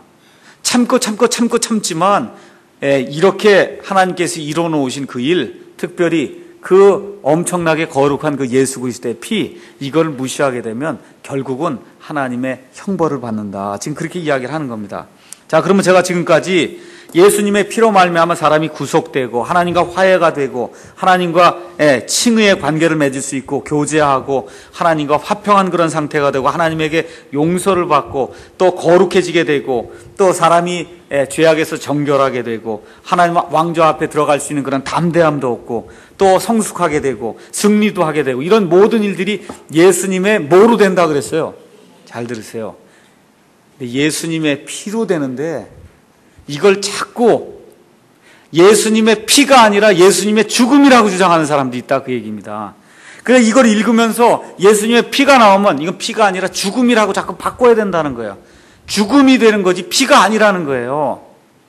참지만 이렇게 하나님께서 이뤄놓으신 그 일, 특별히 그 엄청나게 거룩한 그 예수 그리스도의 피, 이걸 무시하게 되면 결국은 하나님의 형벌을 받는다. 지금 그렇게 이야기를 하는 겁니다. 자, 그러면 제가 지금까지 예수님의 피로 말미암아 사람이 구속되고 하나님과 화해가 되고 하나님과 칭의의 관계를 맺을 수 있고 교제하고 하나님과 화평한 그런 상태가 되고 하나님에게 용서를 받고 또 거룩해지게 되고 또 사람이 죄악에서 정결하게 되고 하나님 왕좌 앞에 들어갈 수 있는 그런 담대함도 얻고 또 성숙하게 되고 승리도 하게 되고 이런 모든 일들이 예수님의 뭐로 된다 그랬어요? 잘 들으세요. 예수님의 피로 되는데 이걸 자꾸 예수님의 피가 아니라 예수님의 죽음이라고 주장하는 사람도 있다 그 얘기입니다. 그래서 이걸 읽으면서 예수님의 피가 나오면 이건 피가 아니라 죽음이라고 자꾸 바꿔야 된다는 거예요. 죽음이 되는 거지 피가 아니라는 거예요.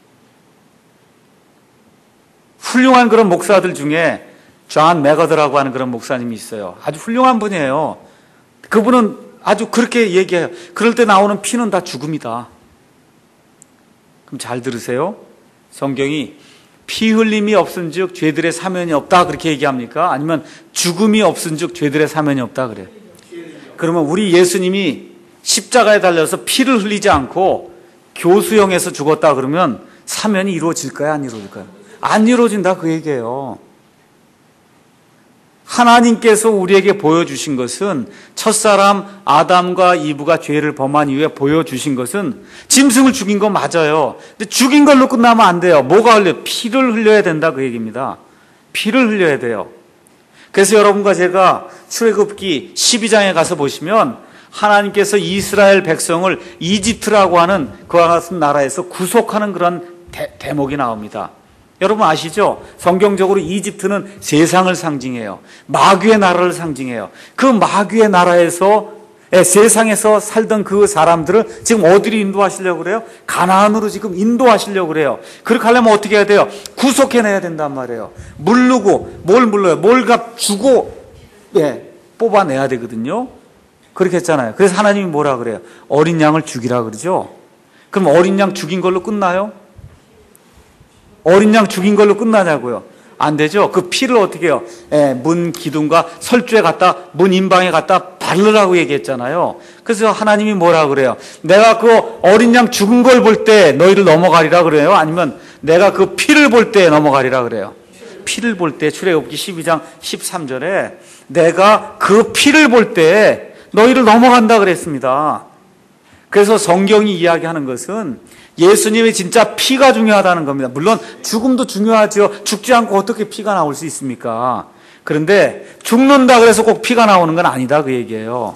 훌륭한 그런 목사들 중에 존 맥어더라고 하는 그런 목사님이 있어요. 아주 훌륭한 분이에요. 그분은 아주 그렇게 얘기해요. 그럴 때 나오는 피는 다 죽음이다. 그럼 잘 들으세요. 성경이 피 흘림이 없은즉 죄들의 사면이 없다 그렇게 얘기합니까? 아니면 죽음이 없은즉 죄들의 사면이 없다 그래요? 그러면 우리 예수님이 십자가에 달려서 피를 흘리지 않고 교수형에서 죽었다 그러면 사면이 이루어질까요? 안 이루어질까요? 안 이루어진다 그 얘기예요. 하나님께서 우리에게 보여주신 것은 첫사람 아담과 이브가 죄를 범한 이후에 보여주신 것은 짐승을 죽인 거 맞아요. 근데 죽인 걸로 끝나면 안 돼요. 뭐가 흘려요? 피를 흘려야 된다 그 얘기입니다. 피를 흘려야 돼요. 그래서 여러분과 제가 출애굽기 12장에 가서 보시면 하나님께서 이스라엘 백성을 이집트라고 하는 그와 같은 나라에서 구속하는 그런 대목이 나옵니다. 여러분 아시죠? 성경적으로 이집트는 세상을 상징해요. 마귀의 나라를 상징해요. 그 마귀의 나라에서 세상에서 살던 그 사람들을 지금 어디로 인도하시려고 그래요? 가나안으로 지금 인도하시려고 그래요. 그렇게 하려면 어떻게 해야 돼요? 구속해내야 된단 말이에요. 물르고 뭘 물러요? 뭘 주고 뽑아내야 되거든요. 그렇게 했잖아요. 그래서 하나님이 뭐라 그래요? 어린 양을 죽이라 그러죠. 그럼 어린 양 죽인 걸로 끝나요? 어린 양 죽인 걸로 끝나냐고요? 안 되죠. 그 피를 어떻게 해요? 문 기둥과 설주에 갖다 문 인방에 갖다 바르라고 얘기했잖아요. 그래서 하나님이 뭐라 그래요? 내가 그 어린 양 죽은 걸 볼 때 너희를 넘어가리라 그래요? 아니면 내가 그 피를 볼 때 넘어가리라 그래요? 피를 볼 때 출애굽기 12장 13절에 내가 그 피를 볼 때 너희를 넘어간다 그랬습니다. 그래서 성경이 이야기하는 것은 예수님의 진짜 피가 중요하다는 겁니다. 물론 죽음도 중요하죠. 죽지 않고 어떻게 피가 나올 수 있습니까? 그런데 죽는다 그래서 꼭 피가 나오는 건 아니다 그 얘기예요.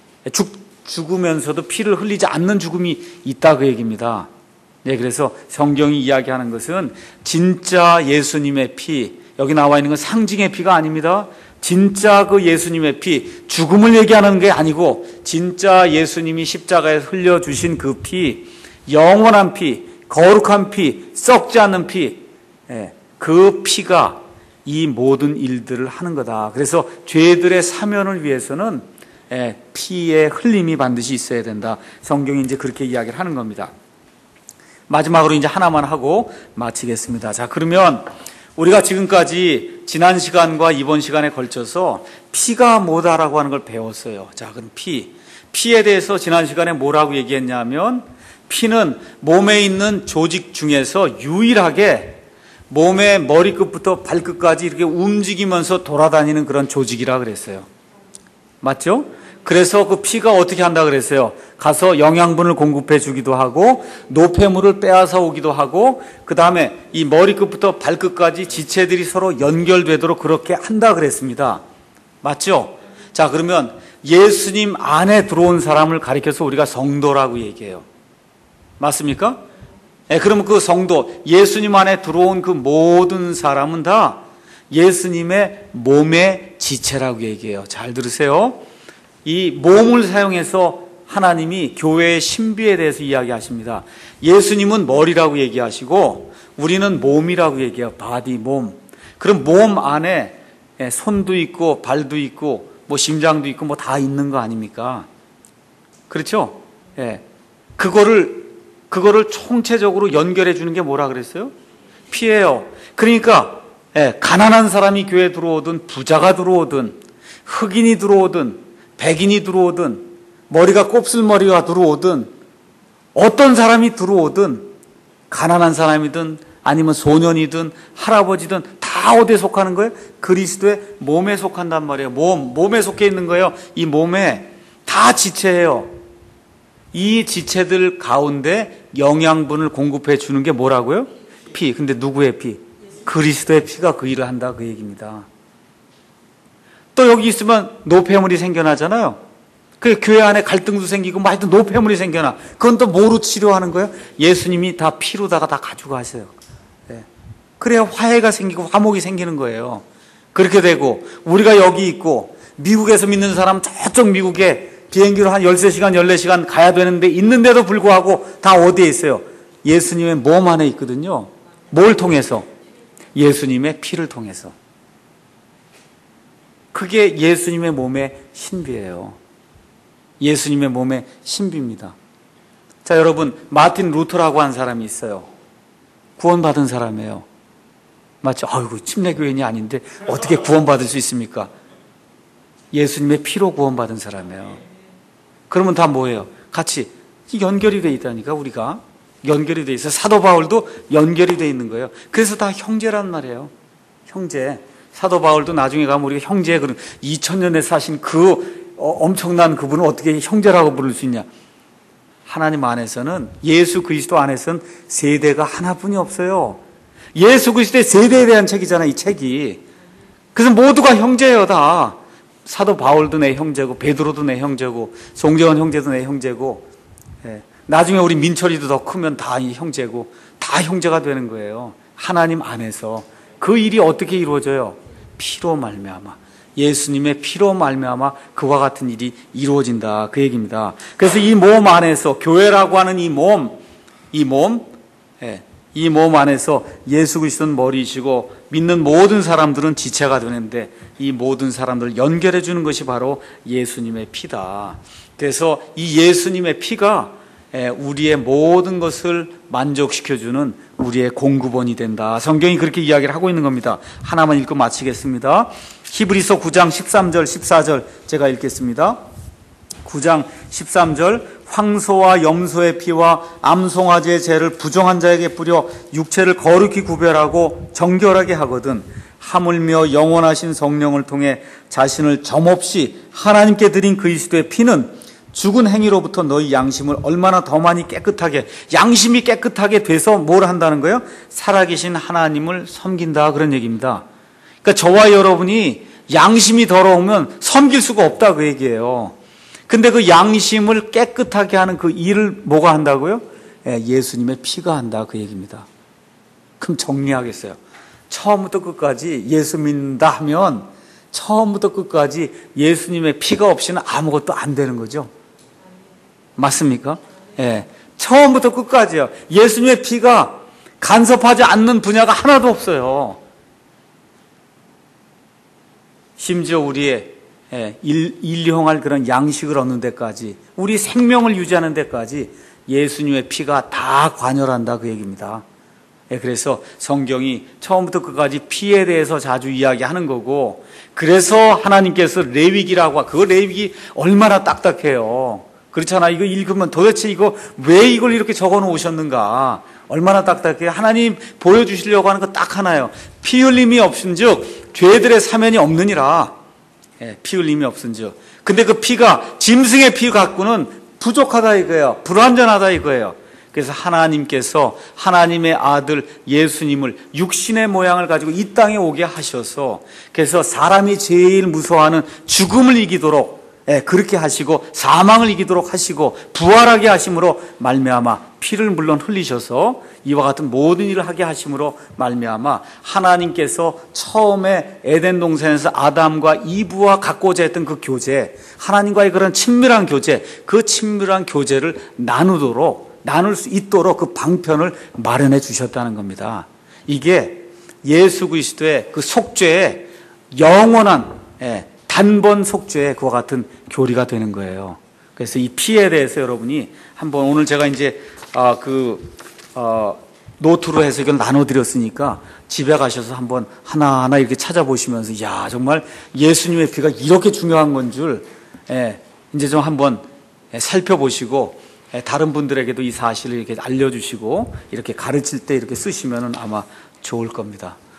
죽으면서도 피를 흘리지 않는 죽음이 있다 그 얘기입니다. 네, 그래서 성경이 이야기하는 것은 진짜 예수님의 피, 여기 나와 있는 건 상징의 피가 아닙니다. 진짜 그 예수님의 피, 죽음을 얘기하는 게 아니고 진짜 예수님이 십자가에 흘려주신 그 피, 영원한 피, 거룩한 피, 썩지 않는 피, 그 피가 이 모든 일들을 하는 거다. 그래서 죄들의 사면을 위해서는 피의 흘림이 반드시 있어야 된다. 성경이 이제 그렇게 이야기를 하는 겁니다. 마지막으로 이제 하나만 하고 마치겠습니다. 자, 그러면 우리가 지금까지 지난 시간과 이번 시간에 걸쳐서 피가 뭐다라고 하는 걸 배웠어요. 자, 그럼 피에 대해서 지난 시간에 뭐라고 얘기했냐면 피는 몸에 있는 조직 중에서 유일하게 몸의 머리끝부터 발끝까지 이렇게 움직이면서 돌아다니는 그런 조직이라 그랬어요. 맞죠? 그래서 그 피가 어떻게 한다 그랬어요? 가서 영양분을 공급해 주기도 하고 노폐물을 빼앗아 오기도 하고 그 다음에 이 머리끝부터 발끝까지 지체들이 서로 연결되도록 그렇게 한다 그랬습니다. 맞죠? 자, 그러면 예수님 안에 들어온 사람을 가리켜서 우리가 성도라고 얘기해요. 맞습니까? 그러면 그 성도, 예수님 안에 들어온 그 모든 사람은 다 예수님의 몸의 지체라고 얘기해요. 잘 들으세요. 이 몸을 사용해서 하나님이 교회의 신비에 대해서 이야기하십니다. 예수님은 머리라고 얘기하시고 우리는 몸이라고 얘기해요. 바디, 몸. 그럼 몸 안에 손도 있고 발도 있고 뭐 심장도 있고 뭐 다 있는 거 아닙니까? 그렇죠? 그거를 총체적으로 연결해 주는 게 뭐라 그랬어요? 피예요. 그러니까 가난한 사람이 교회에 들어오든 부자가 들어오든 흑인이 들어오든 백인이 들어오든 머리가 곱슬머리가 들어오든 어떤 사람이 들어오든 가난한 사람이든 아니면 소년이든 할아버지든 다 어디에 속하는 거예요? 그리스도의 몸에 속한단 말이에요. 몸에 속해 있는 거예요. 이 몸에 다 지체예요. 이 지체들 가운데 영양분을 공급해 주는 게 뭐라고요? 피. 근데 누구의 피? 그리스도의 피가 그 일을 한다, 그 얘기입니다. 또 여기 있으면 노폐물이 생겨나잖아요. 그 교회 안에 갈등도 생기고 뭐 하여튼 노폐물이 생겨나. 그건 또 뭐로 치료하는 거예요? 예수님이 다 피로다가 다 가지고 가세요. 네. 그래야 화해가 생기고 화목이 생기는 거예요. 그렇게 되고 우리가 여기 있고 미국에서 믿는 사람 저쪽 미국에 비행기로 한 13시간, 14시간 가야 되는데 있는데도 불구하고 다 어디에 있어요? 예수님의 몸 안에 있거든요. 뭘 통해서? 예수님의 피를 통해서. 그게 예수님의 몸의 신비예요. 예수님의 몸의 신비입니다. 자, 여러분, 마틴 루터라고 한 사람이 있어요. 구원받은 사람이에요. 맞죠? 아이고, 침례교인이 아닌데 어떻게 구원받을 수 있습니까? 예수님의 피로 구원받은 사람이에요. 그러면 다 뭐예요? 같이 연결이 돼 있다니까, 우리가. 연결이 돼 있어요. 사도 바울도 연결이 돼 있는 거예요. 그래서 다 형제란 말이에요. 형제. 사도 바울도 나중에 가면 우리가 형제, 그런 2000년에 사신 그 엄청난 그분을 어떻게 형제라고 부를 수 있냐? 하나님 안에서는, 예수 그리스도 안에서는 세대가 하나뿐이 없어요. 예수 그리스도의 세대에 대한 책이잖아요, 이 책이. 그래서 모두가 형제예요, 다. 사도 바울도 내 형제고, 베드로도 내 형제고, 송재원 형제도 내 형제고, 예. 나중에 우리 민철이도 더 크면 다 이 형제고, 다 형제가 되는 거예요. 하나님 안에서. 그 일이 어떻게 이루어져요? 피로 말미암아. 예수님의 피로 말미암아 그와 같은 일이 이루어진다, 그 얘기입니다. 그래서 이 몸 안에서, 교회라고 하는 이 몸 안에서 예수 그리스도는 머리이시고 믿는 모든 사람들은 지체가 되는데 이 모든 사람들을 연결해 주는 것이 바로 예수님의 피다. 그래서 이 예수님의 피가 우리의 모든 것을 만족시켜주는 우리의 공급원이 된다. 성경이 그렇게 이야기를 하고 있는 겁니다. 하나만 읽고 마치겠습니다. 히브리서 9장 13절 14절 제가 읽겠습니다. 9장 13절, 황소와 염소의 피와 암송아지의 죄를 부정한 자에게 뿌려 육체를 거룩히 구별하고 정결하게 하거든 하물며 영원하신 성령을 통해 자신을 점없이 하나님께 드린 그리스도의 피는 죽은 행위로부터 너희 양심을 얼마나 더 많이 깨끗하게, 양심이 깨끗하게 돼서 뭘 한다는 거예요? 살아계신 하나님을 섬긴다, 그런 얘기입니다. 그러니까 저와 여러분이 양심이 더러우면 섬길 수가 없다, 그 얘기예요. 근데 그 양심을 깨끗하게 하는 그 일을 뭐가 한다고요? 예수님의 피가 한다, 그 얘기입니다. 그럼 정리하겠어요. 처음부터 끝까지 예수 믿는다 하면 처음부터 끝까지 예수님의 피가 없이는 아무것도 안 되는 거죠. 맞습니까? 예. 처음부터 끝까지요. 예수님의 피가 간섭하지 않는 분야가 하나도 없어요. 심지어 우리의 일용할 그런 양식을 얻는 데까지, 우리 생명을 유지하는 데까지 예수님의 피가 다 관여한다, 그 얘기입니다. 그래서 성경이 처음부터 끝까지 피에 대해서 자주 이야기하는 거고, 그래서 하나님께서 레위기라고, 그 레위기 얼마나 딱딱해요. 그렇잖아. 이거 읽으면 도대체 왜 이걸 이렇게 적어 놓으셨는가. 얼마나 딱딱해요. 하나님 보여주시려고 하는 거 딱 하나요. 피 흘림이 없은즉 죄들의 사면이 없느니라. 피 흘림이 없은즉. 근데 그 피가 짐승의 피 갖고는 부족하다 이거예요. 불완전하다 이거예요. 그래서 하나님께서 하나님의 아들 예수님을 육신의 모양을 가지고 이 땅에 오게 하셔서, 그래서 사람이 제일 무서워하는 죽음을 이기도록 그렇게 하시고 사망을 이기도록 하시고 부활하게 하심으로 말미암아 피를 물론 흘리셔서 이와 같은 모든 일을 하게 하심으로 말미암아 하나님께서 처음에 에덴 동산에서 아담과 이브와 갖고자 했던 그 교제, 하나님과의 그런 친밀한 교제, 그 친밀한 교제를 나눌 수 있도록 그 방편을 마련해 주셨다는 겁니다. 이게 예수 그리스도의 그 속죄의 영원한 단번 속죄의 그와 같은 교리가 되는 거예요. 그래서 이 피에 대해서 여러분이 한번, 오늘 제가 이제 노트로 해서 이걸 나눠드렸으니까 집에 가셔서 한번 하나하나 이렇게 찾아보시면서, 야, 정말 예수님의 피가 이렇게 중요한 건 줄 이제 좀 한번 살펴보시고, 다른 분들에게도 이 사실을 이렇게 알려주시고 이렇게 가르칠 때 이렇게 쓰시면 아마 좋을 겁니다.